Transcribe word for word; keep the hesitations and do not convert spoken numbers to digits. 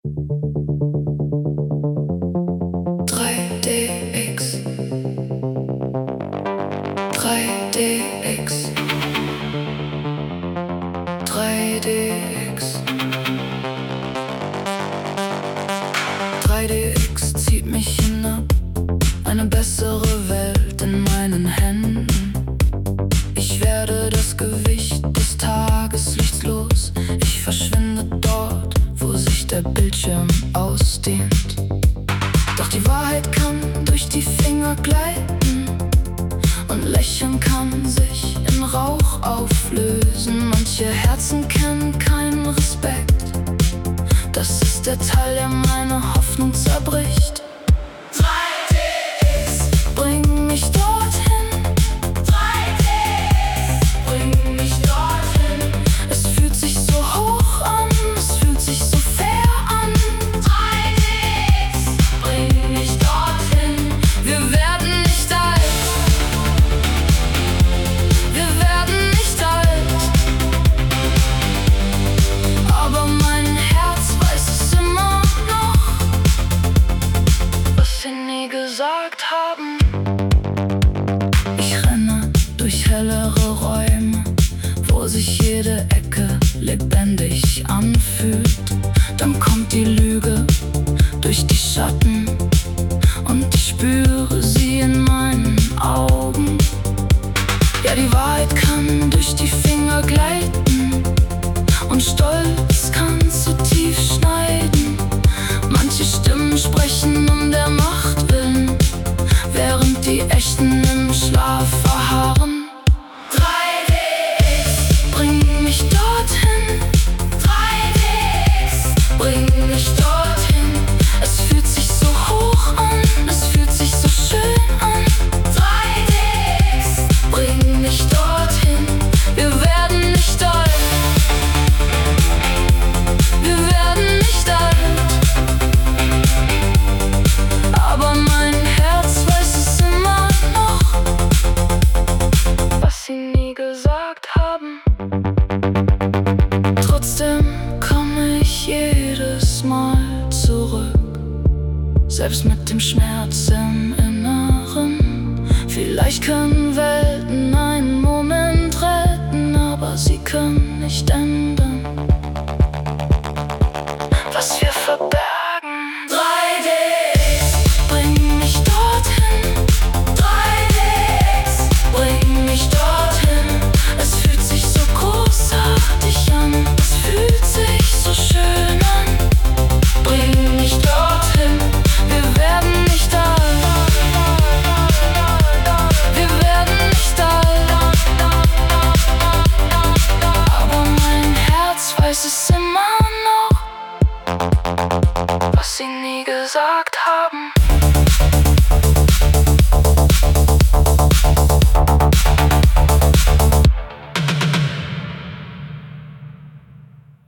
drei D X drei D X drei D X drei D X zieht mich hinab, eine bessere Welt in meinen Händen. Ich werde das Gewicht des Tageslichts los. Ich verschwinde dort, wo sich der Bildschirm ausdehnt. Doch die Wahrheit kann durch die Finger gleiten und Lächeln kann sich in Rauch auflösen. Manche Herzen kennen keinen Respekt. Das ist der Teil, der meine Hoffnung zerbricht. drei D X, bring mich dorthin. drei D X, bring mich dorthin. Es fühlt sich so hoch an, es fühlt sich so fair an. drei D X, bring mich dorthin. Wir werden nicht alt. Wir werden nicht alt. Aber mein Herz weiß es immer noch, was sie nie gesagt haben. Ich renne durch hellere Räume, wo sich jede Ecke lebendig anfühlt. Dann kommt die Lüge durch die Schatten und ich spüre sie in meinen Augen. Ja, die Wahrheit kann durch die Finger gleiten und Stolz kann zu tief schneiden. Manche Stimmen sprechen um der Macht willen, während die Echten im Schlaf verharren. drei D X, bring mich dorthin. drei D X, bring mich dorthin. Es fühlt sich so hoch an, es fühlt sich so schön an. drei D X, bring mich dorthin. Wir werden nicht alt. Wir werden nicht alt. Aber mein Herz weiß es immer noch, was sie nie gesagt haben. Trotzdem komme ich jedes Mal zurück, selbst mit dem Schmerz im Inneren. Vielleicht können Welten einen Moment retten, aber sie können nicht ändern, was wir verbergen. drei D X, bring mich dorthin. drei D X, bring mich dorthin. Es fühlt sich so großartig an, es fühlt sich so schön an. Bring mich dorthin. Wir werden nicht alt. Wir werden nicht alt. Aber mein Herz weiß es immer noch, was sie nie gesagt